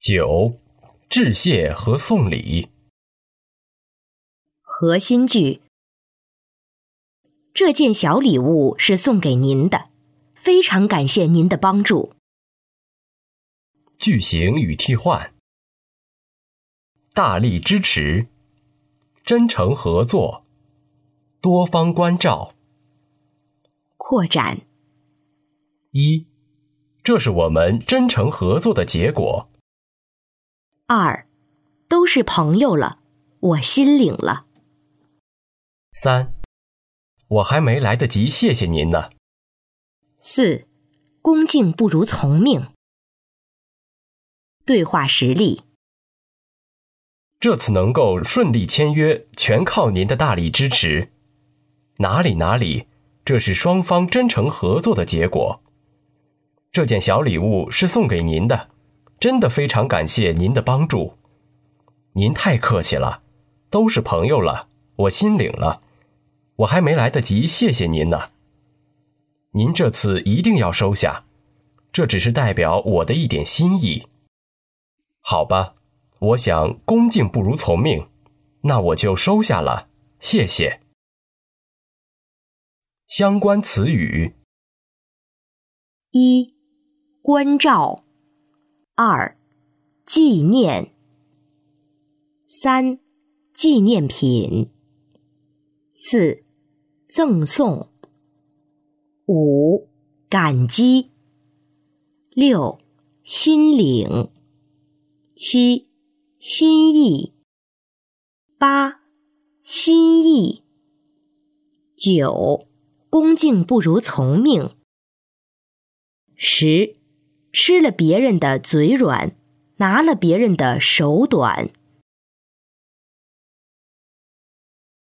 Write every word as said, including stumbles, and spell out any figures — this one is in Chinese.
九，致谢和送礼。 核心句：这件小礼物是送给您的，非常感谢您的帮助。 句型与替换：大力支持，真诚合作，多方关照。 扩展： 一，这是我们真诚合作的结果。 二，都是朋友了，我心领了。 三，我还没来得及谢谢您呢。 四，恭敬不如从命。对话实例： 这次能够顺利签约，全靠您的大力支持。哪里哪里，这是双方真诚合作的结果。这件小礼物是送给您的，真的非常感谢您的帮助。您太客气了，都是朋友了，我心领了。我还没来得及谢谢您呢。您这次一定要收下，这只是代表我的一点心意。好吧，我想恭敬不如从命，那我就收下了，谢谢。相关词语： 一、关照；二、纪念；三、纪念品；四、赠送；五、感激；六、心领；七、心意；八、心意；九、恭敬不如从命；十、吃了别人的嘴软，拿了别人的手短。